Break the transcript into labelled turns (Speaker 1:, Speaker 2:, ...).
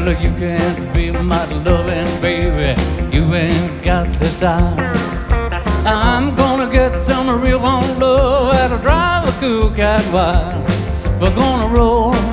Speaker 1: you can't be my loving baby. You ain't got the style. I'm gonna get some real warm love that'll drive a cool cat wild. We're gonna roll